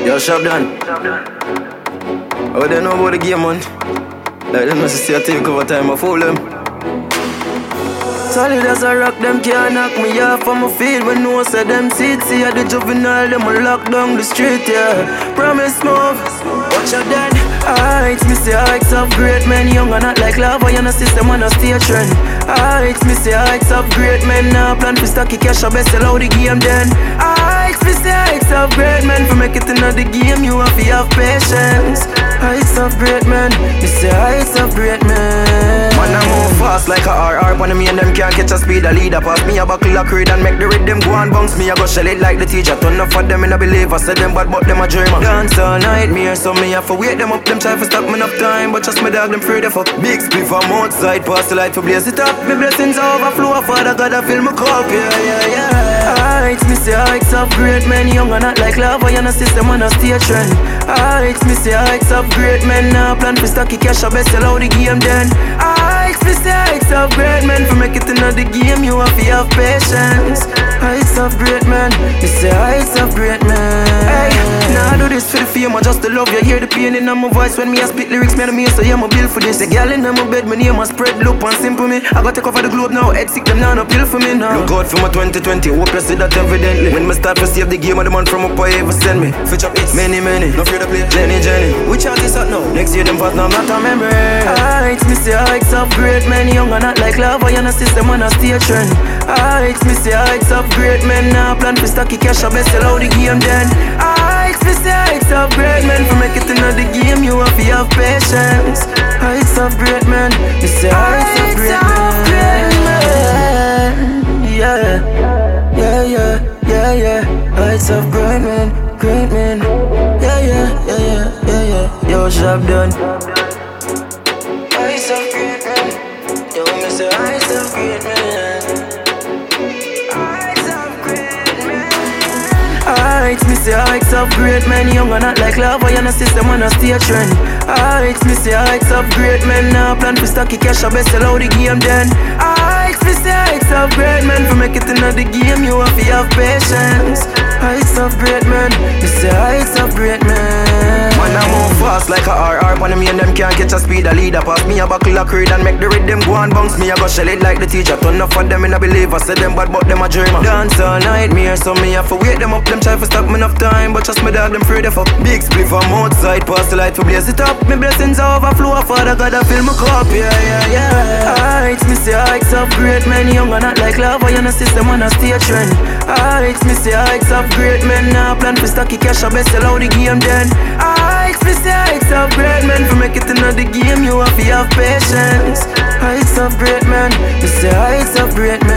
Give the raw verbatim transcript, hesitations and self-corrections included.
Yo, shop done. Oh, they know about the game, man. Like them must see I take over time, I fool them. Solid as a rock, them can't knock me off on my feet. When no one said them seats, see the juvenile, them will lock down the street, yeah. Promise move, watch your dead. Ah, it's me say, ah, it's up great men. Young and not like lava, you know system on a stay trend. Ah, it's me say, ah, it's up great men. Now plan for stocky cash, I best sell out the game then. Ah, it's me say, ah, it's up great men. For make it another game, you have to have patience. Ah, it's up great men. Me say, ah, it's up great men. Man, I move fast like a R R. One of me and them can't catch a speed. A leader pass me a buckle a creed and make the rhythm go and bounce me. I go shell it like the teacher. Turn up for them in a believer. Say them bad but them a dreamer. Dance all night, me or some me have to wake them up. Them try to stop me enough time, but just me dog them free the fuck. Big spliff from outside, pass the light for blaze it up. Me blessings overflow, Father God I fill my cup, yeah, yeah, yeah. Ah, it's me say, ah, it's up great men. Young and not like lava, you know system on a stay trend. Ah, it's me say, ah, it's up great men. Now plan for stocky cash, I best sell out the game then. Ah, it's me say, ah, it's up great men. For make it another game, you have to have patience. Ah, it's up great man. Me say, ah, it's up great man. Hey, nah, I do this for the fame, I just the love you. Hear the pain in my voice when me I spit lyrics, me and me so yeah, my bill for this. The girl in my bed, my name a spread, look and simple me. I got to cover the globe now, head sick, them now no pill for me now. Look out for my twenty twenty, hope you see that evidently. When me start to save the game, of the man from up I ever send me. Fetch up hits, many, many, no fear to play, Jenny, Jenny. Which artist out now? Next year them pass now, not a memory. Ah, it's me say, ah, it's up great men. Young and not like lava, you know system on a stay trend. Ah, it's me say, ah, it's up great men. Now plan for stocky cash, I best sell out the game then. Ah, it's me say, ah, it's up great men. For make it another game, you have to have patience. Ah, it's up great man. Me say, ah, it's up great man. Yeah, yeah, yeah, yeah, yeah. Ah, it's up great man, great man. Yeah, yeah, yeah, yeah, yeah, yeah. Yo, job done. Ah, it's up great man. Yo, me say, ah, it's up great man. Ah, it's me say, ah, it's up great men. Young and not like lava, you know system on a stay trend. Ah, it's me say, ah, it's up great men. Now plan for stocky cash, I best sell out the game then. Ah, it's me say, ah, it's up great men. For make it another game, you have to have patience. Ah, it's up great man. Me say, ah, it's up great man. Man, I move fast like a R R. One of me and them can't catch a speed. A leader pass me a buckle a creed and make the rhythm go and bounce me. I go shell it like the teacher. Turn up for them in a believer. Say them bad but them a dreamer. Dance all night, me or some me have to wake them up. Them try to stop me enough time, but just me dog them free the fuck. Big spliff from outside, pass the light for blaze it up. Me blessings overflow, Father God I fill my cup, yeah, yeah, yeah. Ah, it's me say, ah, it's up great men. Young and not like lava, you know system on a stay trend. Ah, it's me say, ah, it's up great men. Now plan for stocky cash, I best sell out the game then. Ah, it's me say, ah, it's up great men. For make it another game, you have to have patience. Ah, it's up great man. Me say, ah, it's up great man.